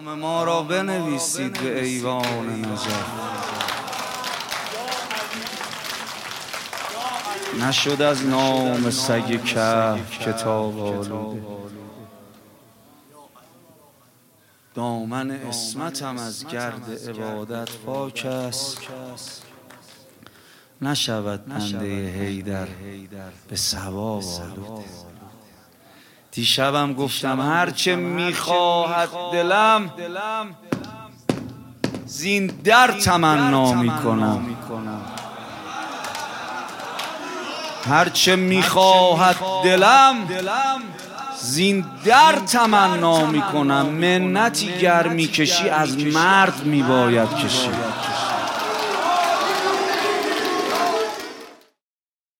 نام ما را بنویسید به ایوان نجف. نشد از نام سگ کهف کتاب آلوده، دامن عصمتم از گرد عبادت پاک است. نشود بنده حیدر به ثواب آلوده. دیشبم گفتم هرچه میخواهد دلم زین در تمنا میکنم. هرچه میخواهد دلم زین در تمنا میکنم. منتی گر میکشی از مرد میباید کشی.